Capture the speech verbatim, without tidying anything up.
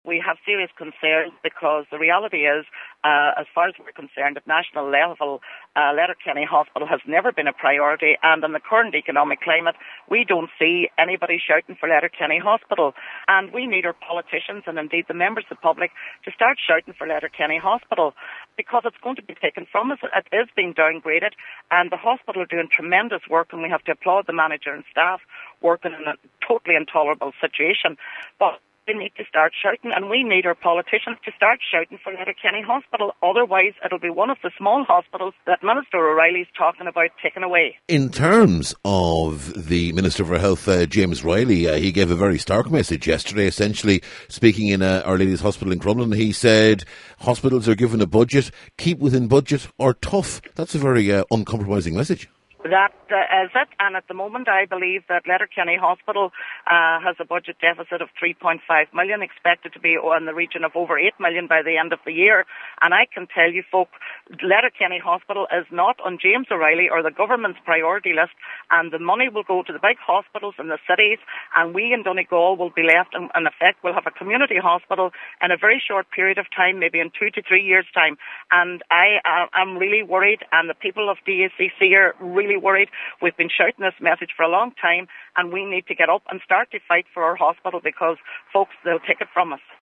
We have serious concerns because the reality is, uh, as far as we're concerned, at national level, uh, Letterkenny Hospital has never been a priority, and in the current economic climate, we don't see anybody shouting for Letterkenny Hospital. And we need our politicians and indeed the members of the public to start shouting for Letterkenny Hospital, because it's going to be taken from us. It is being downgraded, and the hospital are doing tremendous work, and we have to applaud the manager and staff working in a totally intolerable situation. But we need to start shouting, and we need our politicians to start shouting for Letterkenny Hospital. Otherwise, it'll be one of the small hospitals that Minister O'Reilly's talking about taking away. In terms of the Minister for Health, uh, James Riley, uh, he gave a very stark message yesterday, essentially speaking in uh, Our Lady's Hospital in Crumlin. He said hospitals are given a budget, keep within budget or tough. That's a very uh, uncompromising message. That uh, is it, and at the moment I believe that Letterkenny Hospital uh, has a budget deficit of three point five million, expected to be in the region of over eight million by the end of the year. And I can tell you folk, Letterkenny Hospital is not on James O'Reilly or the government's priority list, and the money will go to the big hospitals in the cities, and we in Donegal will be left, in, in effect, we'll have a community hospital in a very short period of time, maybe in two to three years' time. And I uh, am really worried, and the people of D A C C are really worried. We've been shouting this message for a long time, and we need to get up and start to fight for our hospital, because folks, they'll take it from us.